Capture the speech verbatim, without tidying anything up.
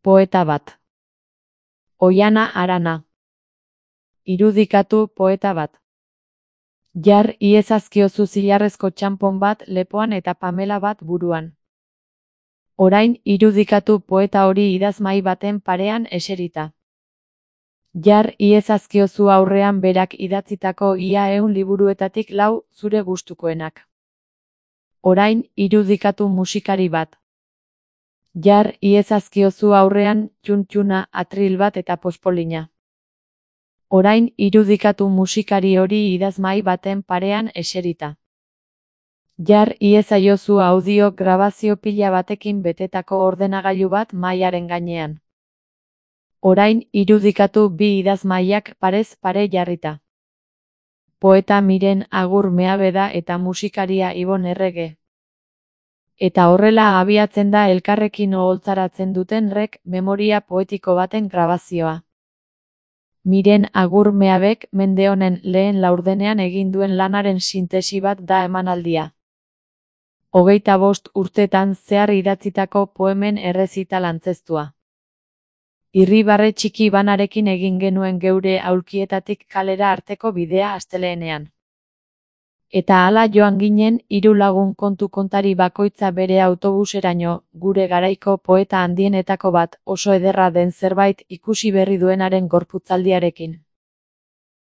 Poeta bat. Oihana Arana. Irudikatu poeta bat. Jar iezazkiozu zilarrezko txanpon bat lepoan eta pamela bat buruan. Orain irudikatu poeta hori idazmai baten parean eserita. Jar iezazkiozu aurrean berak idatzitako ia ehun liburuetatik lau zure gustukoenak. Orain irudikatu musikari bat. Jar iezazkiozu aurrean txuntxuna, atril bat eta pospolina. Orain irudikatu musikari hori idazmai baten parean eserita. Jar iezaiozu audio grabazio pila batekin betetako ordenagailu bat mahaiaren gainean. Orain irudikatu bi idazmaiak parez pare jarrita. Poeta Miren Agur Meabeda eta musikaria Ibon Errege. Eta horrela abiatzen da elkarrekin oholtzaratzen duten rek memoria poetiko baten grabazioa. Miren Agur Meabek mende honen lehen laurdenean egin duen lanaren sintesi bat da emanaldia. Hogeita bost urtetan zehar idatzitako poemen errezital antzeztua. Irribarre txiki banarekin egin genuen geure aulkietatik kalera arteko bidea asteleenean. Eta hala joan ginen hiru lagun kontu kontari bakoitza bere autobuseraino, gure garaiko poeta handienetako bat, oso ederra den zerbait ikusi berri duenaren gorputzaldiarekin.